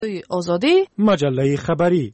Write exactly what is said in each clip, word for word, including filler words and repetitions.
آزادی مجله خبری.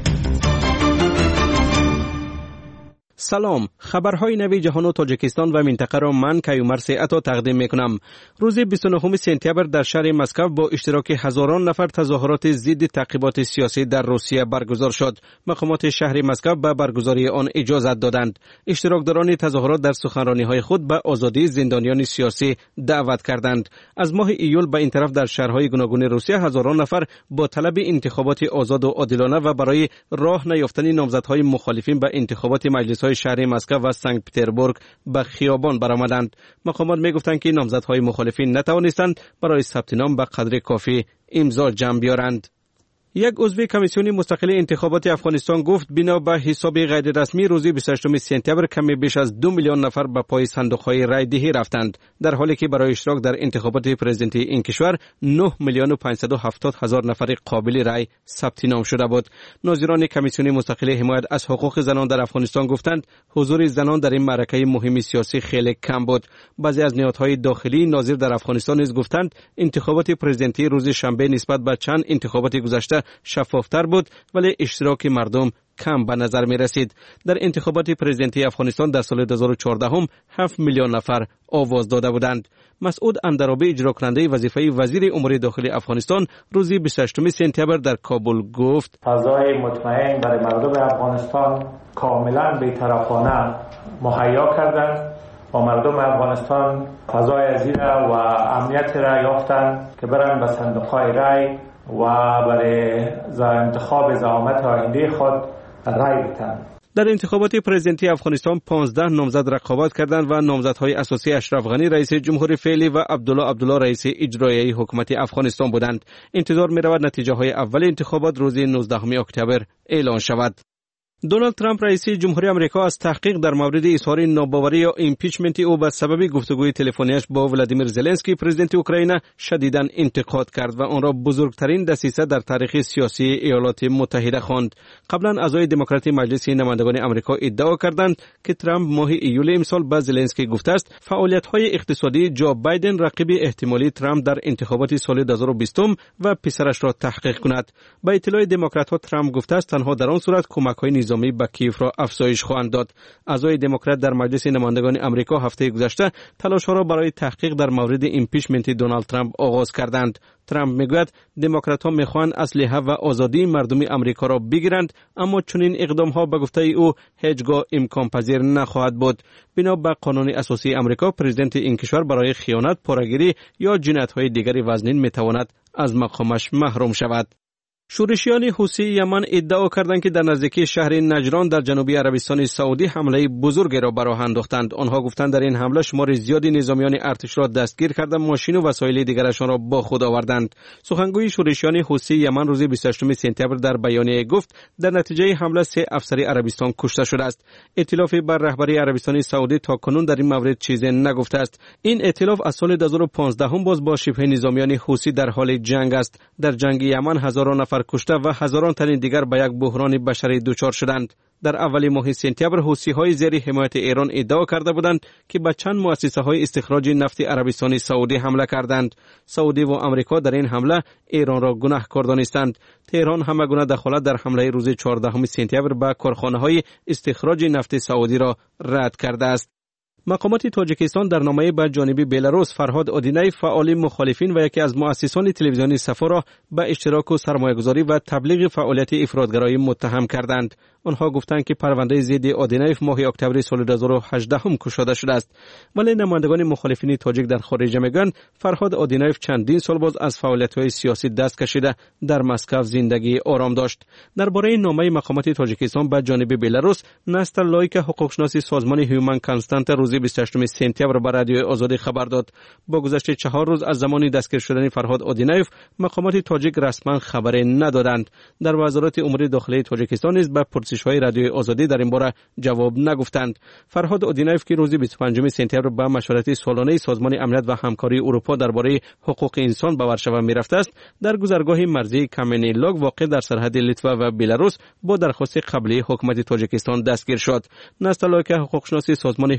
سلام، خبرهای نوی جهان و تاجیکستان و منطقه را من کیومر سیعتا تقدیم میکنم. روز بیست و نهم سپتامبر در شهر مسکو با اشتراک هزاران نفر تظاهرات ضد تعقیبات سیاسی در روسیه برگزار شد. مقامات شهر مسکو به برگزاری آن اجازت دادند. اشتراکداران تظاهرات در سخنرانی‌های خود به آزادی زندانیان سیاسی دعوت کردند. از ماه ایول به این طرف در شهرهای گوناگون روسیه هزاران نفر با طلب انتخابات آزاد و عادلانه و برای راه نیافتن نامزدهای مخالفین به انتخابات مجلس‌های شهر مسکو و سنت پترزبورگ به خیابان برآمدند. مقامات میگفتند که نامزدهای مخالفین نتوانستند برای ثبت نام به قدر کافی امضا جمع بیارند. یک عضو کمیسیون مستقل انتخابات افغانستان گفت بنا به حساب غیر رسمی روز بیست و هشتم سپتامبر کمی بیش از دو میلیون نفر به پای صندوق‌های رای دهی رفتند، در حالی که برای اشتراک در انتخابات پرزیدنتی این کشور نه میلیون و پانصد و هفتاد هزار نفر قابل رای ثبت نام شده بود. ناظران کمیسیون مستقل حمایت از حقوق زنان در افغانستان گفتند حضور زنان در این معرکه مهم سیاسی خیلی کم بود. بعضی از نهادهای داخلی ناظر در افغانستان نیز گفتند انتخابات پرزیدنتی روز شنبه نسبت به چند انتخابات گذشته شفافتر بود، ولی اشتراک مردم کم به نظر می رسید. در انتخابات پرزیدنتی افغانستان در سال دو هزار و چهارده هم هفت میلیون نفر آواز داده بودند. مسعود اندرابی اجرا کننده وظیفه وزیر امور داخلی افغانستان روز بیست و هشتم سپتامبر در کابل گفت فضای مطمئن برای مردم افغانستان کاملا بی‌طرفانه مهیا کردند و مردم افغانستان فضای زیرا و امنیت را یافتند که برند به صندوق‌های رای و برای انتخاب زعامت آینده خود رای بدهند. در انتخابات پرزیدنتی افغانستان پانزده نامزد رقابت کردند و نامزدهای اساسی اشرف غنی رئیس جمهور فعلی و عبدالله عبدالله رئیس اجرایی حکومت افغانستان بودند. انتظار می رود نتیجه های اول انتخابات روز نوزدهم اکتبر اعلان شود. دونالد ترامپ رئیس جمهوری آمریکا از تحقیق در مورد اظهار ناباوری یا ایمپیچمنت او به سبب گفتگوی تلفنیش با ولادیمیر زلنسکی پرزیدنت اوکراین شدیداً انتقاد کرد و آن را بزرگترین دسیسه در تاریخ سیاسی ایالات متحده خواند. قبلا اعضای دموکرات مجلس نمایندگان آمریکا ادعا کردند که ترامپ ماه ایول امسال به زلنسکی گفته است فعالیت‌های اقتصادی جو بایدن رقیب احتمالی ترامپ در انتخابات سال دو هزار و بیست و پسرش را تحقیق کند. با اطلاع دموکرات‌ها ترامپ گفته است تنها در آن صورت کمک‌های نظامی به کیف را افزایش خواهند داد. اعضای دموکرات در مجلس نمایندگان آمریکا هفته گذشته تلاش‌ها را برای تحقیق در مورد ایمپیچمنت دونالد ترامپ آغاز کردند. ترامپ میگوید دموکرات‌ها می‌خواهند اسلحه و آزادی مردم آمریکا را بگیرند، اما چنین اقدام‌ها به گفته او هیچگاه امکان پذیر نخواهد بود. بنا به قانون اساسی آمریکا پرزیدنت این کشور برای خیانت، پاره‌گیری یا جنایت‌های دیگری وزنین می‌تواند از مقامش محروم شود. شورشیان حوثی یمن ادعا کردند که در نزدیکی شهر نجران در جنوبی عربستان سعودی حمله بزرگی را به راه انداختند. آنها گفتند در این حمله شمار زیادی نظامیان ارتش را دستگیر کرده، ماشین و وسایل دیگرشان را با خود آوردند. سخنگوی شورشیان حوثی یمن روز بیست و هشتم سپتامبر در بیانیه گفت در نتیجه حمله سه افسر عربستان کشته شده است. ائتلاف بر رهبری عربستان سعودی تاکنون در این مورد چیزی نگفته است. این ائتلاف از سال دو هزار و پانزده هم باز با شبه نظامیان حوثی در حال جنگ است. در جنگ یمن هزاران نفر کشته و هزاران تن دیگر به یک بحران بشری دچار شدند. در اول ماه سپتامبر حوثی‌های زیر حمایت ایران ادعا کرده بودند که به چند مؤسسه‌های استخراج نفت عربستان سعودی حمله کردند. سعودی و آمریکا در این حمله ایران را گناهکار دانستند. تهران همگونه دخالت در حمله روز چهاردهم سپتامبر به کارخانه‌های استخراج نفت سعودی را رد کرده است. مقامات تاجیکستان در نامه‌ای به جانب بلاروس فرهاد آدینیف فعال مخالفین و یکی از مؤسسان تلویزیونی صفا را به اشتراک و سرمایه‌گذاری و تبلیغ فعالیت افراط‌گرایی متهم کردند. آنها گفتند که پرونده ضد آدینیف ماه اکتبر سال دو هزار و هجده هم گشوده شده است. ولی نمایندگان مخالفین تاجیک در خارج میگویند فرهاد آدینیف چندین سال باز از فعالیت‌های سیاسی دست کشیده در مسکو زندگی آرام داشت. درباره نامه مقامات تاجیکستان به جانب بلاروس نستر لایک حقوقشناس سازمان هیومن کانستانت روز بیست و هشتم سپتامبر به رادیو آزادی خبر داد. با گذشت چهار روز از زمان دستگیر شدن فرهاد آدینیف مقامات تاجیک رسما خبری ندادند. در وزارت امور داخلی تاجیکستان نیز به پرسش‌های رادیو آزادی در این باره جواب نگفتند. فرهاد آدینیف که روز بیست و پنجم سپتامبر به مشورت سالانه سازمان امنیت و همکاری اروپا درباره حقوق انسان به ورشو میرفته است، در گذرگاه مرزی کامنیلاگ واقع در سرحد لیتوا و بلاروس با درخواست قبلی حکومت تاجیکستان دستگیر شد. نستر لایک حقوقشناس سازمان هیومن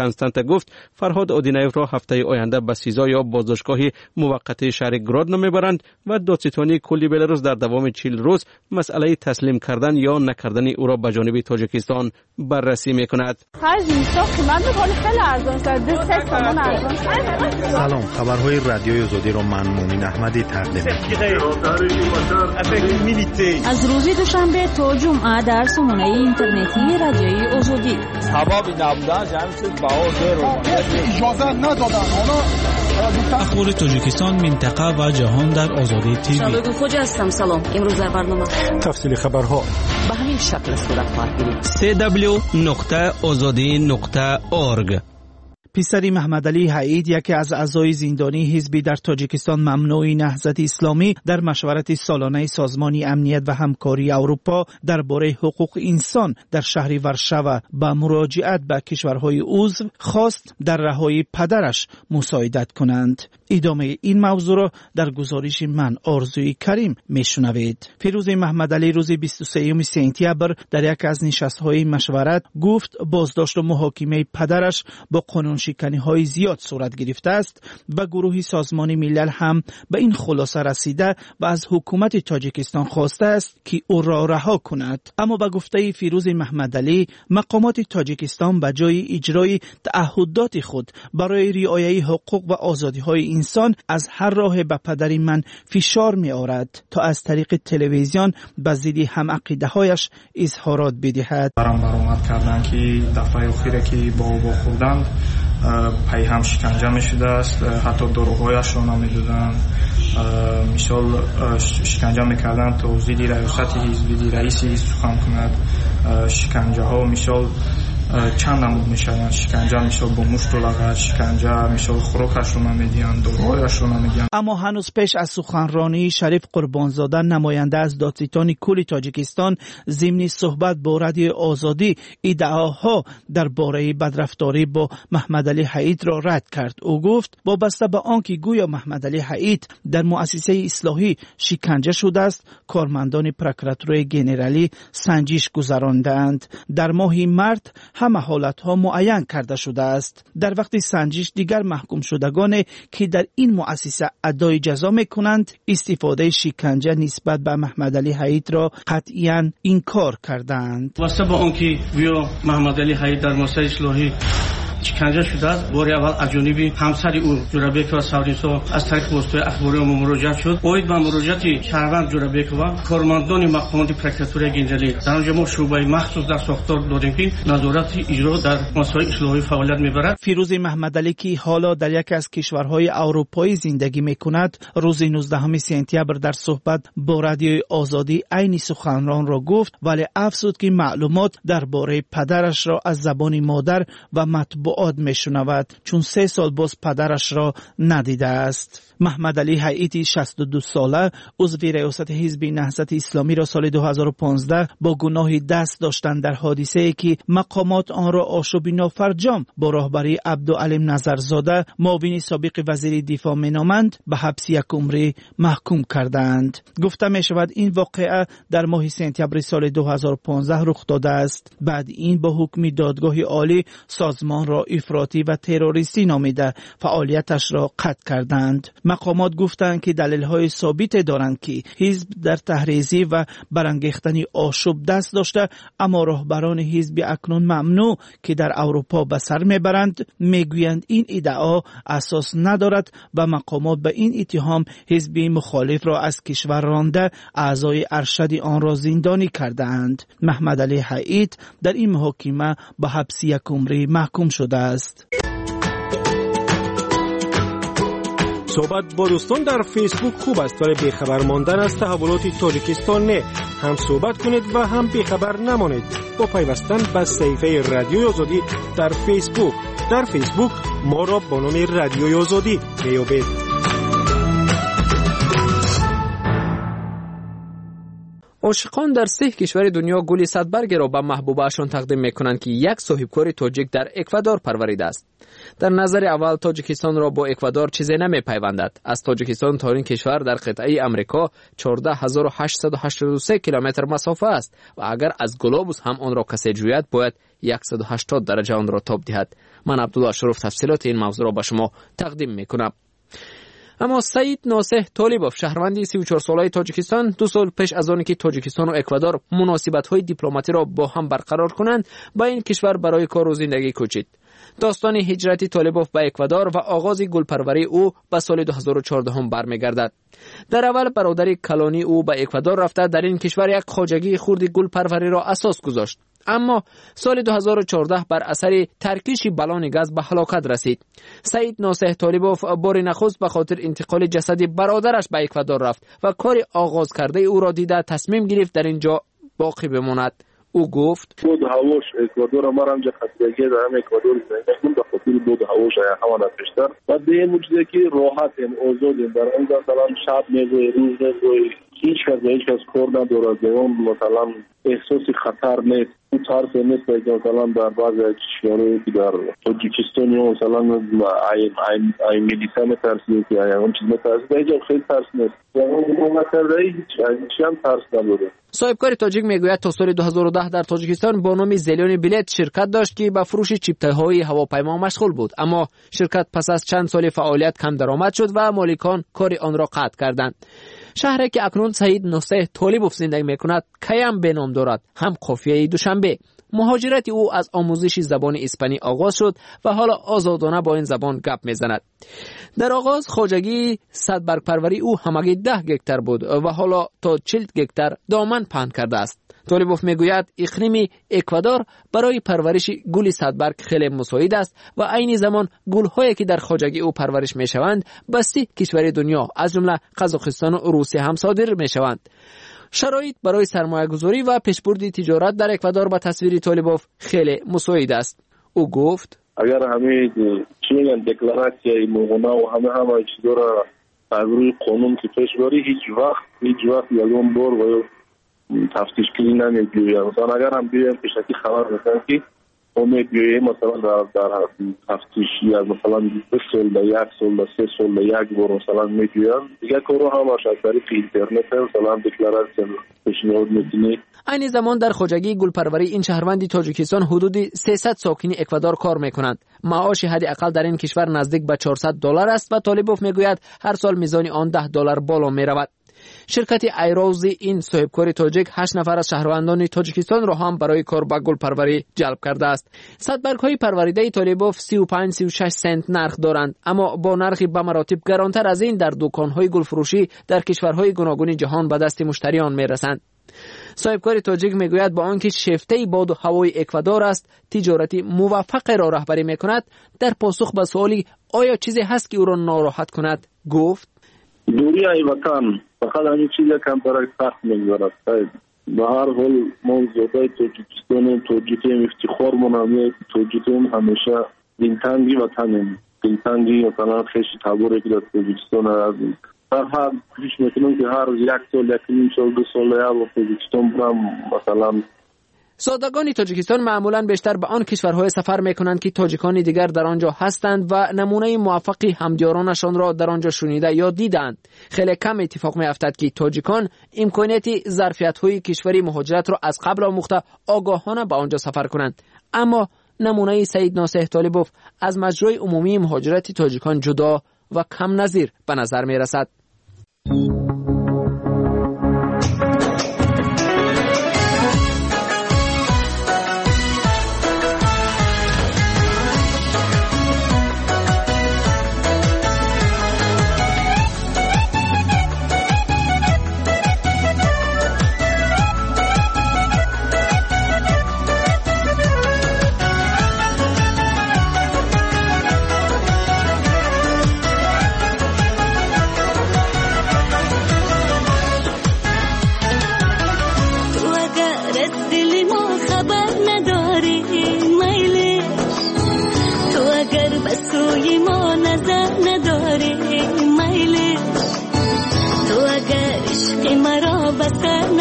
کنستانتا گفت فرهاد اودینایف را هفته آینده به سیزا یا بازداشتگاه موقت شهر گرادنو میبرند و دادستانی کلی بلاروس در دوام چهل روز مسئله تسلیم کردن یا نکردن او را به جانب تاجیکستان بررسی میکند. سلام، خبرهای رادیوی آزادی را من مومن احمدی تقدیم می‌کنم. از روز دوشنبه تا جمعه در سامانه اینترنتی رادیوی آزادی. سبب نبودن جمعیت باور رو اجازه ندادن. اخبار تاجیکستان، منطقه و جهان در آزادی تیوی. شالوگ خوج هستم. سلام. امروز در برنامه تفصیل خبرها به همین شکل صورت خواهد گرفت. سی دبلیو نقطه آزادی نقطه اورگ. پسر محمد علی حعید، یکی از اعضای زندانی حزبی در تاجیکستان ممنوع نهضت اسلامی، در مشورت سالانه سازمان امنیت و همکاری اروپا درباره حقوق انسان در شهر ورشاو با مراجعت به کشورهای عضو خواست در رهایی پدرش مساعدت کنند. ادامه این موضوع را در گزارش من آرزوی کریم میشنوید. فیروز محمد علی روز بیست و سوم سپتامبر در یک از نشست‌های مشورت گفت بازداشت و محاکمه پدرش با قانون شکنی های زیاد صورت گرفته است و گروه سازمان ملل هم به این خلاصه رسیده و از حکومت تاجیکستان خواسته است که او را رها کند. اما به گفته فیروز محمد علی، مقامات تاجیکستان به جای اجرای تعهدات خود برای رعایت حقوق و آزادی های انسان از هر راه به پدر من فشار می آورد تا از طریق تلویزیون به ضد هم عقیده هایش اظهارات بدهد. برام برآمد کردن که دفعه اخیره که با او خوردند پای هم شکنجه می شده است، حتی دروغ‌هایش را نمی‌دادند. مثال شکنجه می‌کردند تا ضد ریاست حزب رئیس سخن کند. شکنجه ها مثال چند نمود میشن، شکنجه میشه با مشت و لغت، شکنجه میشه خوراکش رو نمیدین، داروهایش رو نمیدین. اما هنوز پیش از سخنرانی شریف قربانزاده، نماینده از دادستان کل تاجیکستان، ضمن صحبت با رادیو آزادی ادعاها درباره بدرفتاری با محمد علی حعید را رد کرد. او گفت وابسته به آنکه گویا محمد علی حعید در مؤسسه اصلاحی شکنجه شده است، کارمندان پروکراتوری ژنرالی سنجش گذراندند. در ماه مارس همه حالتها معین کرده شده است. در وقت سنجش دیگر محکوم شدگان که در این مؤسسه ادای جزا میکنند استفاده شکنجه نسبت به محمد علی حعید را قطعاً انکار کردند. واسه با آنکه ویا محمد علی حعید در مؤسسه اصلاحی شکنجه شده است، بار اول از جانب همسر او جورابیک و ساوریسا از طریق واسطه اخباری ما مراجعه شد. اوید به مراجعت شهروند جورابیک و کارمندان مقامات پروکراتوری ژنرالی در آنجا ما شعبه مخصوص در ساختار دادیم که نظارت اجرا در مسائل اصلاحی فعالیت میبرد. فیروز محمد علی که حالا در یک از کشورهای اروپایی زندگی میکند، روز نوزدهم سپتامبر در صحبت با رادیو آزادی عین سخنران را گفت، ولی افزود که معلومات درباره پدرش را از زبان مادر و مطبوعات میشنود، چون سه سال باز پدرش را ندیده است. محمد علی حعید شصت و دو ساله عضو ریاست حزب نهضت اسلامی را سال دو هزار و پانزده با گناه دست داشتن در حادثه‌ای که مقامات آن را آشوب نافرجام با راهبری عبدالعلیم نظرزاده معاون سابق وزیر دفاع مینامند به حبس یک عمری محکوم کردند. گفته می شود این واقعه در ماه سپتامبر سال دو هزار و پانزده رخ داده است. بعد این با حکم دادگاه عالی سازمان را افراطی و تروریستی نامیده فعالیتش را قطع کردند. مقامات گفتند که دلیل‌های ثابت دارند که حزب در تحریزی و برانگیختن آشوب دست داشته، اما راهبران حزب اکنون ممنوع که در اروپا به سر میبرند میگویند این ادعا اساس ندارد و مقامات به این اتهام حزب مخالف را از کشور رانده اعضای ارشد آن را زندانی کردند. محمد علی حعید در این محاکمه به حبس یک عمری محکوم شده است. صحبت با دوستان در فیسبوک خوب است، ولی بیخبر ماندن از تحولات تاجیکستان نه. هم صحبت کنید و هم بیخبر نمانید با پیوستن به صفحه رادیوی آزادی در فیسبوک. در فیسبوک ما را با نام رادیوی آزادی میابید. عاشقان در سه کشور دنیا گل صدبرگ را به محبوبه‌شان تقدیم می‌کنند که یک صاحبکار تاجیک در اکوادور پروریده است. در نظر اول تاجیکستان را با اکوادور چیزی نمی‌پیوندد. از تاجیکستان تا این کشور در قطعه آمریکا چهارده هزار و هشتصد و هشتاد و سه کیلومتر مسافت است و اگر از گلوبوس هم آن را کسی جوید باید صد و هشتاد درجه آن را تاب دهد. من عبدالله اشرف تفصیلات این موضوع را به شما تقدیم می‌کنم. اما سعید ناصح طالبوف شهروند سی و چهار ساله تاجیکستان دو سال پیش از آنکه تاجیکستان و اکوادور مناسبت‌های دیپلماتی را با هم برقرار کنند به این کشور برای کار و زندگی کوچید. داستان هجرت طالبوف به اکوادور و آغاز گلپروری او به سال دو هزار و چهارده هم برمیگردد. در اول برادر کلانی او به اکوادور رفته در این کشور یک خواجگی خرد گلپروری را اساس گذاشت. اما سال دو هزار و چهارده بر اثر ترکیش بالون گاز به هلاکت رسید. سعید ناصح طالبوف بار نخست به خاطر انتقال جسد برادرش به اکوادور رفت و کار آغاز کرده او را دیده تصمیم گرفت در اینجا باقی بماند. او گفت بود هواش اکوادور ما هم جا خستگی در اکوادور زندگی به خاطر بود هواش هوا نپشتر و به این موجوده که راحت این آزاد در اینجا مثلا شب میگوی روز میگوی هیچ کس به هیچ کس کار ندارد دیوان مثلا احساس خطر نیست او ترس نیست که مثلا در بعض کشورهایی که در تاجیکستان یا مثلا این این ملیسا میترسید که اون چیز میترسید اینجا خیلی ترس نیست اون نکرده هیچ هم ترس نداره. صاحبکار تاجیک میگوید تا سال دو هزار و ده در تاجیکستان با نام زلیون بلیت شرکت داشت که به فروش چیپ‌های هواپیما مشغول بود، اما شرکت پس از چند سال فعالیت کم درآمد شد و مالکان کار آن را قطع کردند. شهری که اکنون سعید ناصح طالبوف زندگی میکند کیم به نام دارد، هم قافیه دوشنبه. مهاجرت او از آموزش زبان اسپانی آغاز شد و حالا آزادانه با این زبان گپ میزند. در آغاز خواجگی صدبرگ پروری او همگی ده گکتر بود و حالا تا چهل گکتر دامن پهن کرده است. طالبوف میگوید اقلیم اکوادور برای پرورش گل صدبرگ خیلی مساعد است و عین زمان گل‌هایی که در خواجگی او پرورش میشوند به سه کشور دنیا از جمله قزاقستان و روسیه هم صادر میشوند. شرایط برای سرمایه‌گذاری و پیشبرد تجارت در اکوادور با تصویر طالبوف خیلی مساعد است. او گفت اگر همه چی میگن دکلراسیای مونا و همه همه چیزا را از روی قانون که پیش بری هیچ وقت هیچ وقت یگان بار و تفتیش کنی نمیگوید. مثلا اگر هم بیایم پیشکی خبر بکنم که امید بیاییم مثلا در, در تفتیشی از مثلا دو سال در یک سال در سه سال در یک بار مثلا میگوید دیگه کارو هم از طریق اینترنت مثلا دکلراسیون پیشنهاد میکنی. این زمان در خواجگی گلپروری این شهروندی تاجیکستان حدود سیصد ساکنی اکوادور کار میکنند. معاش حداقل در این کشور نزدیک به چهارصد دلار است و طالبوف میگوید هر سال میزان آن ده دلار بالا میرود. شرکت ایروز این صاحبکار تاجیک هشت نفر از شهروندان تاجیکستان را هم برای کار به گلپروری جلب کرده است. صدبرگ های پروریده طالبوف سی و پنج سی و شش سنت نرخ دارند، اما با نرخی به مراتب گرانتر از این در دکان های گلفروشی در کشورهای گوناگون جهان به دست مشتریان میرسند. صاحبکار تاجیک میگوید با آنکه شیفته باد و هوای اکوادور است تجارتی موفق را رهبری میکند. در پاسخ به سوالی آیا چیزی هست که او را ناراحت کند گفت دوری ای وطن فقط همین چیزی کم برای سخت میگذارد. به هر حال ما زیادای تاجیکستان تاجیکیم افتخار منامیه تاجیکیم همیشه دلتنگی وطنیم دلتنگی مثلا خیشی تبوره که در تاجیکستان از در هر کوشش میکنم که هر یک سال یک نیم سال دو سال یا با تاجیکستان برم مثلا. سادگان تاجیکستان معمولاً بیشتر به آن کشورهای سفر میکنند که تاجیکان دیگر در آنجا هستند و نمونه موفقی همدیارانشان را در آنجا شنیده یا دیدند. خیلی کم اتفاق میافتد که تاجیکان امکانیت ظرفیت‌های کشوری مهاجرت را از قبل آموخته آگاهانه به آنجا سفر کنند. اما نمونه سعید ناصح طالبوف از مجرای عمومی مهاجرت تاجیکان جدا و کم نظیر به نظر میرسد.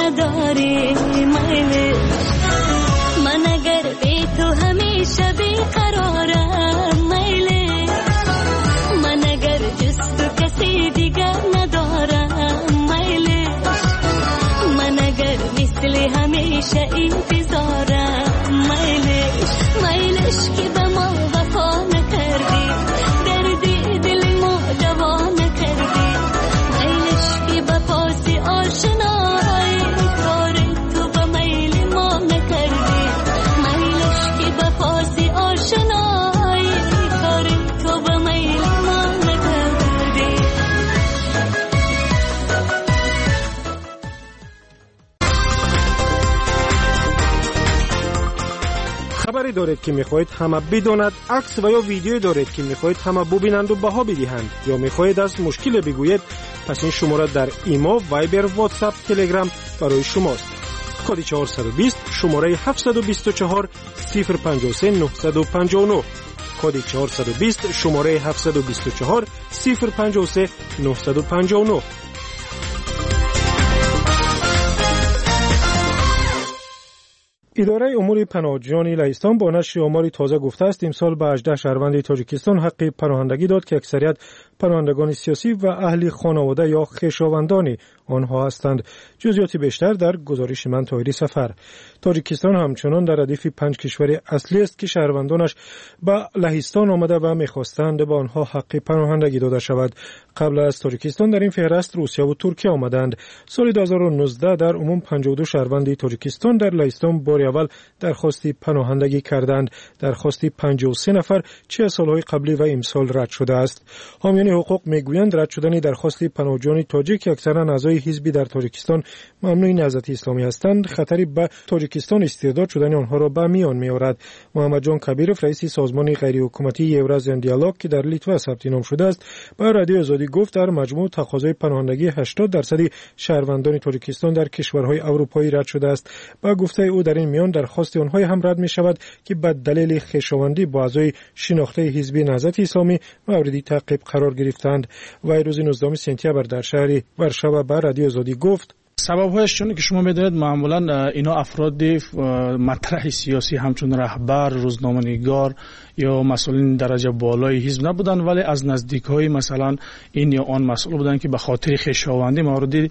نداری میل من اگر بی تو همیشه بیقرارم میل من اگر جز تو کسی دیگر ندارم میل من اگر مثل همیشه انتظارم میلش میلش که به ما وفا نکردی دردی دل ما دوا نکردی میلش که به پاس آشنایی کار تو به میل ما نکردی میلش که به پاس آشنایی کار تو به میل ما نکردی. خبری دارید که میخواهید همه بداند، عکس و یا ویدیو دارید که میخواهید همه ببینند و بها بدهند، یا میخواهید از مشکل بگویید، پس این شماره در ایما، وایبر، واتساپ، تلگرام برای شماست. کد چهارصد و بیست شماره هفتصد و بیست و چهار صفر پنجاه و سه نهصد و پنجاه و نه. کد چهارصد و بیست شماره هفتصد و بیست و چهار صفر پنجاه و سه نهصد و پنجاه و نه. اداره امور پناهجویان لهستان با نشر آماری تازه گفته است امسال به هجده شهروند تاجیکستان حق پناهندگی داد که اکثریت پناهندگان سیاسی و اهل خانواده یا خویشاوندان آنها هستند. جزئیات بیشتر در گزارش من طاهری سفر. تاجیکستان همچنان در ردیف پنج کشور اصلی است که شهروندانش به لهستان آمده و می‌خواستند به آنها حق پناهندگی داده شود. قبل از تاجیکستان در این فهرست روسیه و ترکیه آمدند. سال دو هزار و نوزده در عموم پنجاه و دو شهروند تاجیکستان در لهستان بار اول درخواست پناهندگی کردند. درخواست پنجاه و سه نفر چه سالهای قبلی و امسال رد شده است. حامیان حقوق میگویند رد شدن درخواست پناهجویان تاجیک که اکثرا اعضای حزبی در تاجیکستان ممنوع نهضت اسلامی هستند خطری به تاجیکستان استرداد شدن آنها را به میان میآورد. محمد جان کبیرов رئیس سازمان غیر حکومتی یورازیان دیالوگ که در لیتوا ثبت نام شده است به رادیو آزادی گفت در مجموع تقاضای پناهندگی هشتاد درصد شهروندان تاجیکستان در کشورهای اروپایی رد شده است. با گفته او در این میان درخواست آنها هم رد می شود که به دلیل خویشاوندی با اعضای شناخته حزب نهضت اسلامی مورد تعقیب قرار گرفتند. و روز نوزدهم سپتامبر در شهر ورشاو به رادیو آزادی گفت سبب‌هایش چون که شما می‌دانید معمولاً اینا افراد مطرح سیاسی همچون رهبر، روزنامه‌نگار یا مسئولین درجه بالای حزب نبودن، ولی از نزدیک‌های مثلا این یا آن مسئول بودن که به خاطر خویشاوندی مورد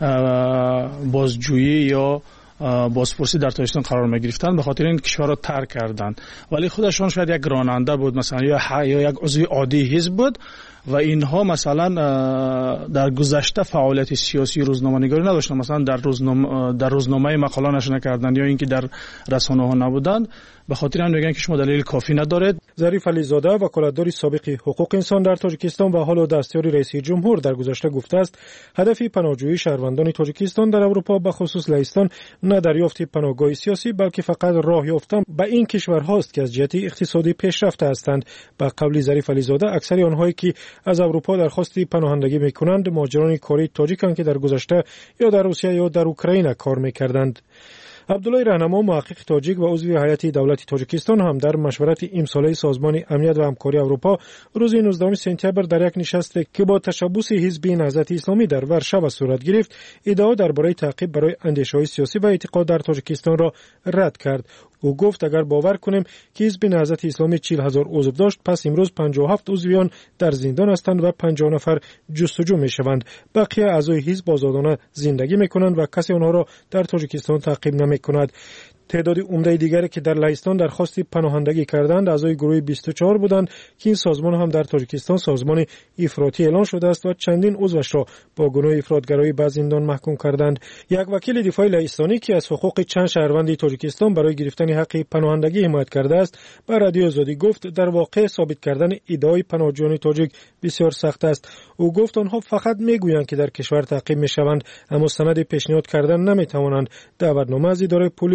بازجویی یا بازپرسی در تاجیکستان قرار می گرفتن، به خاطر این کشور را ترک کردند. ولی خودشان شاید یک راننده بود مثلا یا یا یک عضو عادی حزب بود و اینها مثلا در گذشته فعالیت سیاسی روزنامه‌نگاری نداشتن، مثلا در روزنامه در روزنامه مقاله نشر نکردن یا اینکه در رسانه‌ها نبودند. به خاطر همین میگن که شما دلیل کافی ندارید. ظریف علیزاده وکالتدار سابق حقوق انسان در تاجیکستان و حالا دستیار رئیس جمهور در گذشته گفته است هدف پناهجویی شهروندان تاجیکستان در اروپا به خصوص لهستان نه دریافت پناهگاه سیاسی بلکه فقط راه یافتن به این کشورهاست که از جهت اقتصادی پیشرفته هستند. با قول ظریف علیزاده اکثر آنهایی که از اروپا درخواست پناهندگی میکنند مهاجران کاری تاجیکند که در گذشته یا در روسیه یا در اوکراین کار میکردند. عبدالله رهنما محقق تاجیک و عضو هیئت دولت تاجیکستان هم در مشورت امساله سازمان امنیت و همکاری اروپا روز نوزدهم سپتامبر در یک نشست که با تشبث حزب نهضت اسلامی در ورشاو صورت گرفت ادعا درباره تعقیب برای اندیشه‌های سیاسی و اعتقاد در تاجیکستان را رد کرد. او گفت اگر باور کنیم که حزب نهضت اسلامی چهل هزار عضو داشت پس امروز پنجاه و هفت عضویان در زندان هستند و پنجاه نفر جستجو میشوند. بقیه اعضای حزب آزادانه زندگی میکنند و کسی آنها را در تاجیکستان تعقیب نمیکند. تعداد عمده دیگری که در لهستان درخواست پناهندگی کردند اعضای گروه بیست و چهار بودند که این سازمان هم در تاجیکستان سازمان افراطی اعلان شده است و چندین عضوش را با گناه افراطگرایی به زندان محکوم کردند. یک وکیل دفاع لهستانی که از حقوق چند شهروند تاجیکستان برای گرفتن حق پناهندگی حمایت کرده است به رادیو آزادی گفت در واقع ثابت کردن ادعای پناهجویان تاجیک بسیار سخت است. او گفت آنها فقط میگویند که در کشور تعقیب میشوند اما سند پیشنهاد کردن نمیتوانند. دعوتنامه از اداره پلیس،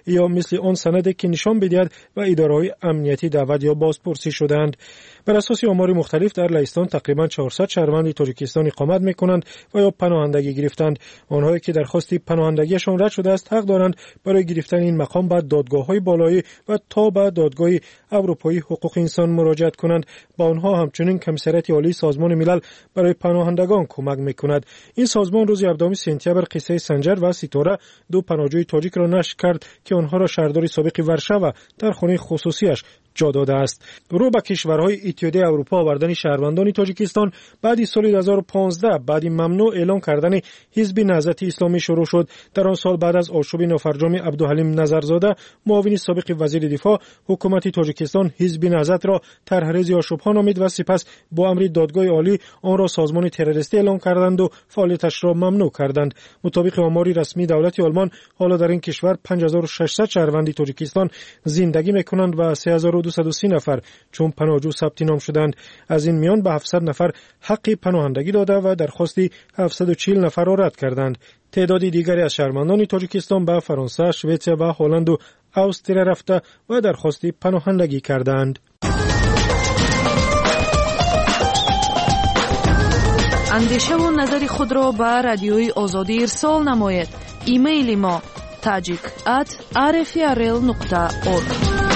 یا مثل آن سندی که نشان بدهد و اداره‌های امنیتی دعوت یا بازپرسی شدند. بر اساس آمار مختلف در لهستان تقریبا چهارصد شهروند تاجیکستان اقامت می‌کنند و یا پناهندگی گرفتند. آنهایی که درخواست پناهندگیشان رد شده است حق دارند برای گرفتن این مقام به دادگاه‌های بالایی و تا به دادگاه اروپایی حقوق انسان مراجعت کنند. با آنها همچنین کمیسریت عالی سازمان ملل برای پناهندگان کمک می‌کند. این سازمان روز هفدهم سپتامبر قصه سنجر و ستاره دو پناهجوی تاجیک را نشر کرد که آنها را شهردار سابق ورشاو در خانه خصوصیش جا داده است. رو به کشورهای اتحادیه اروپا آوردن شهروندان تاجیکستان بعد از سال دو هزار و پانزده بعد ممنوع اعلان کردن حزب نهضت اسلامی شروع شد. در آن سال بعد از آشوب نافرجام عبدالحلیم نظرزاده معاون سابق وزیر دفاع، حکومت تاجیکستان حزب نهضت را طرحریزی آشوبها نامید و سپس با امر دادگاه عالی آن را سازمان تروریستی اعلان کردند و فعالیتش را ممنوع کردند. مطابق آمار رسمی دولت آلمان حالا در این کشور پنج هزار و ششصد شهروند تاجیکستان زندگی می‌کنند و سه هزار و دویست و سی نفر چون پناهجو ثبت نام شدند. از این میان به هفتصد نفر حق پناهندگی داده و درخواست هفتصد و چهل نفر را رد کردند. تعداد دیگری از شهروندان تاجیکستان به فرانسه، سوئد و هلند و استرالیا رفته و درخواست پناهندگی کردند. اندیشه و نظر خود را به رادیوی آزادی ارسال نمایید. ایمیل ما tajik at r f r l nokta org.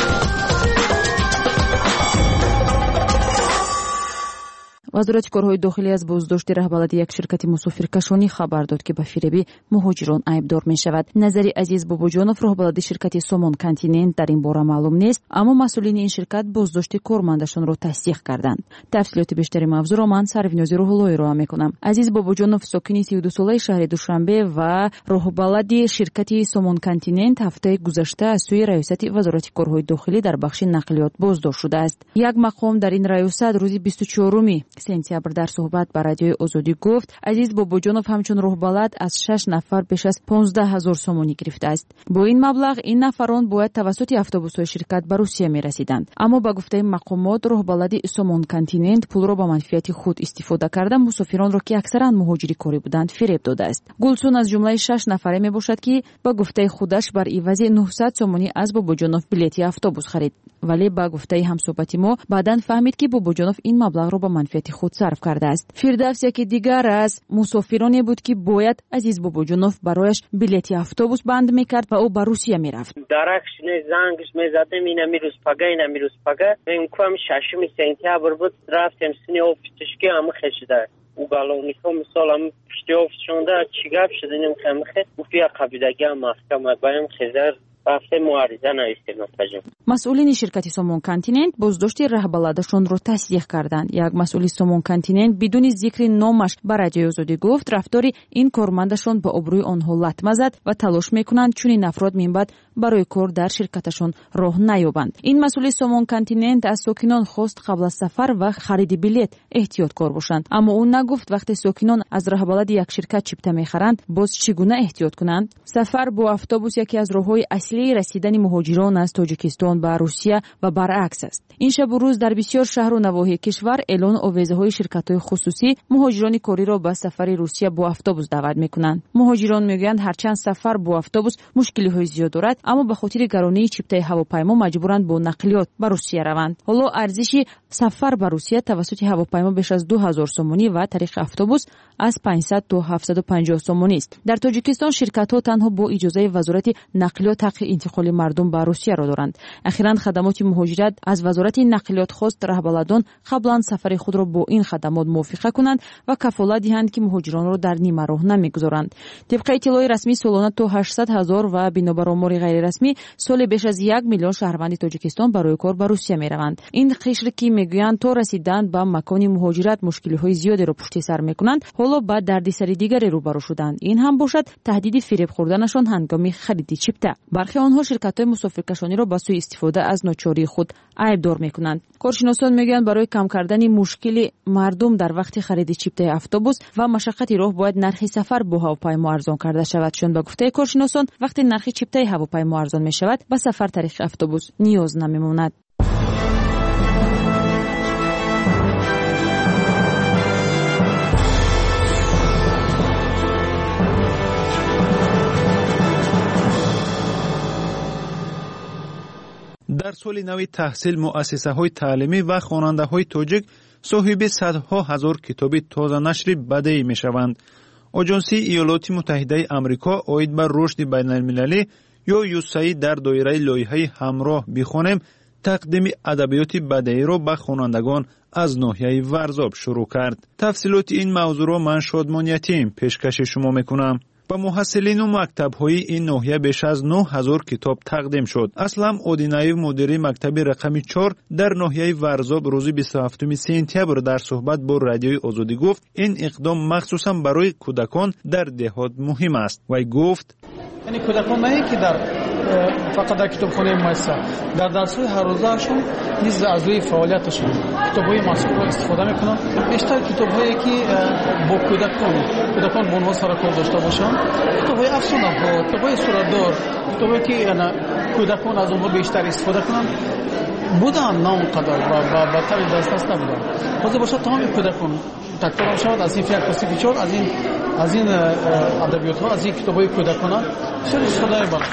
وزارت کارهای داخلی از بازداشت رهبر یک شرکت مسافرکشانی خبر داد که به فریب مهاجران عیبدار می شود. نظر عزیز بابوجانов رهبر شرکت سومون کانتیننت در این باره معلوم نیست، اما مسئولین این شرکت بازداشت کارمندشان را تصدیق کردند. تفصیلات بیشتری موضوع را من سرونیازی روح‌اللهی را میکنم. عزیز بابوجانов ساکن سی و دو ساله شهر دوشنبه و رهبر شرکت سومون کانتیننت هفته گذشته از سوی ریاست وزارت کارهای داخلی در بخش نقلیات بازداشت شده است. یک مقام در این ریاست روز بیست و چهارم سپتامبر در صحبت با رادیوی آزادی گفت عزیز بابوجانov همچون رهبر از شش نفر بیش از پانزده هزار سومونی گرفته است. با این مبلغ این نفران باید توسط اتوبوس‌های شرکت به روسیه می‌رسیدند. اما با گفته مقامات رهبر سومون کانتیننت پول را به منفعت خود استفاده کرده مسافران را که اکثرا مهاجری کاری بودند فریب داده است. گلسون از جمله شش نفره میباشد که با گفته خودش بر عوض نهصد سومونی از بابوجانov بلیط اتوبوس خرید، ولی با گفته همصحبت ما بعداً فهمید که بابوجانov این مبلغ را به منفعت خود صرف کرده است. فردوس یکی دیگر از مسافرانی بود که باید عزیز بابوجانov برایش بلیط اتوبوس بند میکرد و او به روسیه میرفت. درکش نه زنگش میزدم اینا میروز پگا اینا میروز پگا من کوم ششم سپتامبر بود رفتم سینی افتش که هم خشیده او گالونی که مثلا پشتی افتشونده چی گپ شده نمیخوام خه او فیا قبیلگی محکمه بایم خزر رفته معارضه نایستیم نتاجم. مسئولین شرکت سومون کانتیننت بازداشت رهبرشان را تصدیق کردند. یک مسئول سومون کانتیننت بدون ذکر نامش به رادیوی آزادی گفت رفتار این کارمندشان به آبروی آنها لطمه زد و تلاش میکنند چنین افراد من بعد برای کار در شرکتشان راه نیابند. این مسئول سومون کانتیننت از ساکنان خواست قبل از سفر و خرید بلیط احتیاط کار باشند، اما او نگفت وقتی ساکنان از رهبر یک شرکت چیپته میخرند باز چگونه احتیاط کنند. سفر با اتوبوس یکی از راههای اصلی رسیدن مهاجران از تاجیکستان به روسیه و برعکس است. این شب و روز در بسیار شهر و نواحی کشور اعلان آویزه‌های شرکت‌های خصوصی مهاجران کاری را به سفر روسیه با اتوبوس دعوت می‌کنند. مهاجران میگویند هرچند سفر با اتوبوس مشکلی‌های زیاد دارد، اما به خاطر گرانی چیپته هواپیما مجبورند با نقلیات به روسیه روند. حالا ارزش سفر به روسیه توسط هواپیما بیش از دو هزار سومونی و طریق اتوبوس از پانصد تا هفتصد و پنجاه سومونی است. در تاجیکستان شرکت‌ها تنها با اجازه وزارت نقلیات حق انتقال مردم به روسیه را دارند. اخیراً خدمات مهاجرت از وزارت نقلیات خواست رهبران قبلا سفر خود را با این خدمات موافقه کنند و کفالت دهند که مهاجران را در نیمه راه نمیگذارند. طبق اطلاع رسمی سالانه تا هشتصد هزار و بنابر آمار غیر رسمی سال بیش از یک میلیون شهروند تاجیکستان برای کار به روسیه میروند. این قشر که میگویند تا رسیدن به مکان مهاجرت مشکل‌های زیادی را پشت سر میکنند، حالا با دردسر دیگری روبرو شدند. این هم باشد تهدید فریب خوردنشان هنگام خرید چیپته. برخی آنها شرکت‌های مسافرکشانی را با سوء استفاده از ناچاری خود عیبدار میکنند. کارشناسان میگویند برای کم کردن مشکل مردم در وقت خرید چیپته اتوبوس و مشقت راه باید نرخ سفر با هواپیما ارزان کرده شود. چون با گفته کارشناسان وقتی نرخ چیپته هواپیما ارزان می شود به سفر طریق اتوبوس نیاز نمیماند. در سال نو تحصیل مؤسسه‌های تعلیمی و خواننده‌های تاجیک صاحب صدها هزار کتاب تازه نشر بدیعی می‌شوند. آژانس ایالات متحده آمریکا اوید بر رشد بین‌المللی یا یوساید در دایره لایحه همراه بخوانیم تقدیم ادبیات بدیعی را به خوانندگان از ناحیه ورزاب شروع کرد. تفصیلات این موضوع را من شادمان یتیم پیشکش شما میکنم. با محصلین و مکتب‌های این ناحیه بیش از نه هزار کتاب تقدیم شد. اسلم اودینایو مدیر مکتب رقم چهار در ناحیه ورزاب روز بیست و هفتم سپتامبر در صحبت با رادیوی آزادی گفت این اقدام مخصوصا برای کودکان در دهات مهم است. وی گفت یعنی کودکان نه که در فقط در کتابخانه مؤسسه در درس‌های هر روزشون نیز از روی فعالیتشون کتاب‌های مذکور را استفاده می‌کنن. بیشتر کتاب‌هایی که با کودکان کودکان با اونها سر کار داشته باشن، کتاب‌های افسانه‌ها، کتاب‌های سورت‌دار، کتابایی که کودکان از اونها بیشتر استفاده کنن بودن، نه اونقدر و با طور دسترس نبودن. باز باشه تمام کودکان تکرار شود از این فکر کسی چهار از این از این ادبیات‌ها از این کتاب‌های کودکانه چه استفاده می‌کنن.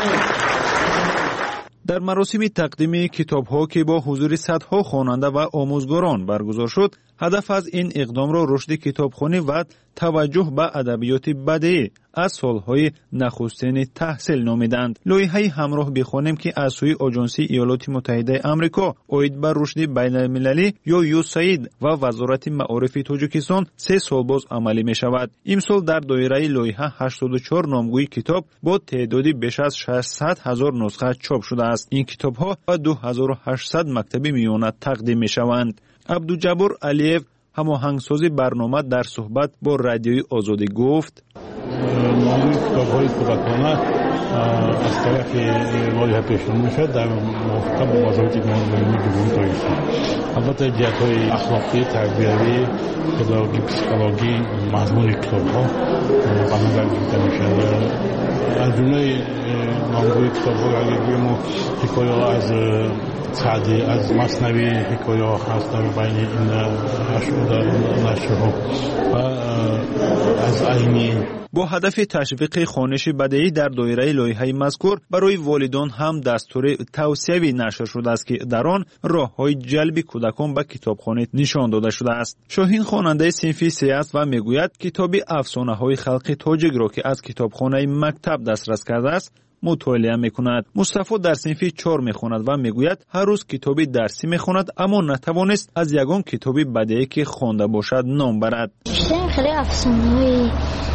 در مراسم تقدیم کتاب‌ها که با حضور صدها خواننده و آموزگاران برگزار شد، هدف از این اقدام را رشد کتابخوانی و توجه به ادبیات بدیعی از سالهای نخستین تحصیل نامیدند. لایحه همراه بخوانیم که از سوی آژانس ایالات متحده آمریکا اوید بر رشد بین‌المللی یا یوساید و وزارت معارف تاجیکستان سه سال باز عملی می شود. امسال در دایره لایحه هشتاد و چهار نامگوی کتاب با تعدادی بیش از ششصد هزار نسخه چاپ شده است. این کتاب‌ها به دو هزار و هشتصد مکتب میانه تقدیم می شوند. عبدالجبار علیف هماهنگساز برنامه در صحبت با رادیوی آزادی گفت نامگوی کتاب‌های کودکانه از طرف لایحه پیشنهاد می‌شود در موافقت با وزارت معلومات جمهوری تاجیکستان. البته جهت‌های اخلاقی، تربیوی، پداگوژی، پسیکولوژی مضمون کتاب‌ها برنامه گرفته می‌شود. از جمله نامگوی کتاب‌ها اگر بگیم حکایه از سعدی از مثنوی حکایه هست در بین این نشرها و از عینی. با هدف تشویق خوانش بدیعی در دایره لایحه مذکور برای والدان هم دستور توصیوی نشر شده است که در آن راه‌های جلب کودکان به کتابخانه نشان داده شده است. شاهین خواننده صنف سه است و میگوید کتاب افسانه‌های خلق تاجیک را که از کتابخانه مکتب دسترس کرده است مطالعه میکند. مصطفی در صنف چهار میخواند و میگوید هر روز کتابی درسی میخواند اما نتوانست از یگان کتابی بدیعی که خوانده باشد نام برد. خیلی افسانه‌های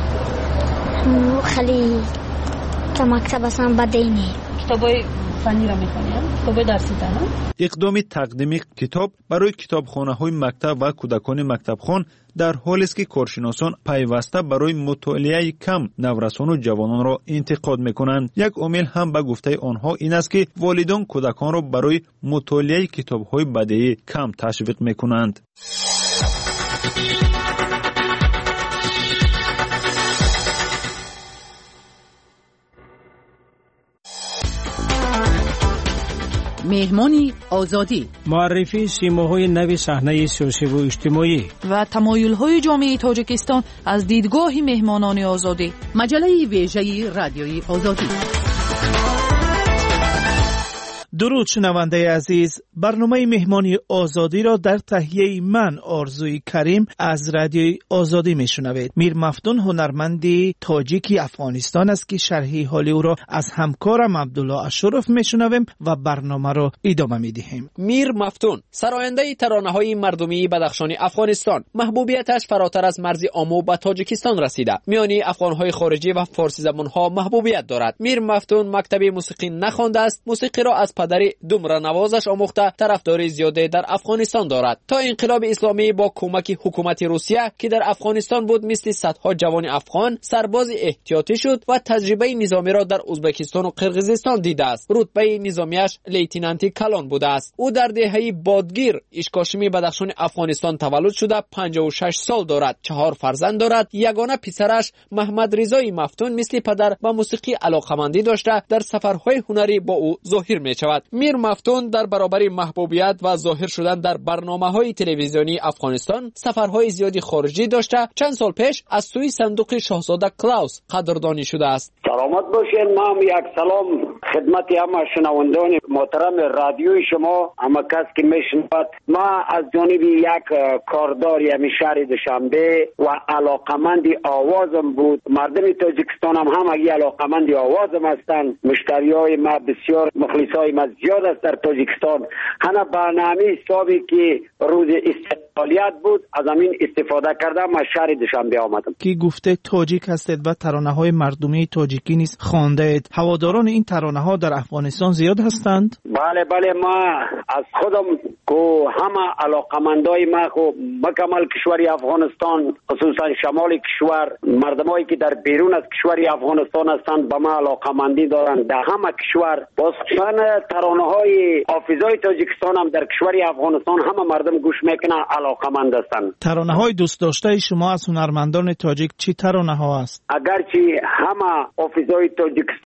خیلی که مکتب اصلا بدیعی نیست. کتابای فنی را میخوانید؟ کتابای درسی نه؟ اقدام تقدیم کتاب برای کتابخانه‌های مکتب و کودکان مکتبخوان در حالی است که کارشناسان پیوسته برای مطالعه کم نورسان و جوانان را انتقاد میکنند. یک عامل هم به گفته آنها این است که والدان کودکان را برای مطالعه کتاب‌های بدیعی کم تشویق میکنند. مهمانی آزادی، معرفی سیماهای نو صحنه سیاسی و اجتماعی و تمایل‌های جامعه تاجیکستان از دیدگاه مهمانان آزادی. مجله ویژه رادیوی آزادی. درود شنونده عزیز، برنامه مهمانی آزادی را در تهیه من آرزوی کریم از رادیوی آزادی میشنوید. میر مفتون هنرمندی تاجیکی افغانستان است که شرح حال او را از همکارم عبدالله اشرف میشنویم و برنامه را ادامه میدهیم. میر مفتون سراینده ترانه‌های مردمی بدخشان افغانستان، محبوبیتش فراتر از مرز آمو به تاجیکستان رسیده. میانی افغان‌های خارجی و فارسی زبان‌ها محبوبیت دارد. میر مفتون مکتب موسیقی نخوانده است، موسیقی را از پدر دومره نوازش آموخته طرفداری زیاده در افغانستان دارد. تا انقلاب اسلامی با کمک حکومت روسیه که در افغانستان بود مثل صدها جوان افغان سرباز احتیاطی شد و تجربه نظامی را در ازبکستان و قرقیزستان دیده است. رتبه نظامیش لیتنانتی کلان بوده است. او در دهه بادگیر اشکاشمی بدخشان افغانستان تولد شده، پنجاه و شش سال دارد، چهار فرزند دارد. یگانه پسرش محمد رضای مفتون مثل پدر به موسیقی علاقمندی داشته در سفرهای هنری با او ظاهر می شود. شود. میر مفتون در برابر محبوبیت و ظاهر شدن در برنامه‌های تلویزیونی افغانستان سفرهای زیادی خارجی داشته چند سال پیش از سوی صندوق شاهزاده کلاوس قدردانی شده است. سلامت باشین. ما هم یک سلام خدمت همه شنوندگان محترم رادیوی شما، همه کس که میشنود. ما از جانب یک کاردار یعنی شهر دوشنبه و علاقمند آوازم بود، مردم تاجیکستان هم همگی علاقمند آوازم هستند. مشتریای ما بسیار، مخلصای ما زیاد است در تاجیکستان. هنه برنامه حسابی که روز استقلالیت بود از همین استفاده کردم از شهر دوشنبه آمدم. کی گفته تاجیک هستید و ترانه‌های مردمی تاجیکی نیز خوانده اید. هواداران این ترانه‌ها در افغانستان زیاد هستند؟ بله بله، ما از خودم که همه علاقمندای ما خو مکمل کشوری افغانستان، خصوصا شمال کشور، مردمایی که در بیرون از کشوری افغانستان هستند به ما علاقمندی دارند. در همه کشور باز ترانه‌های حافظای تاجیکستان هم در کشوری افغانستان همه مردم گوش میکنن، علاقمند هستند. ترانه‌های دوست داشته شما از هنرمندان تاجیک چی ترانه‌ها است؟ اگرچه همه حافظای تاجیکستان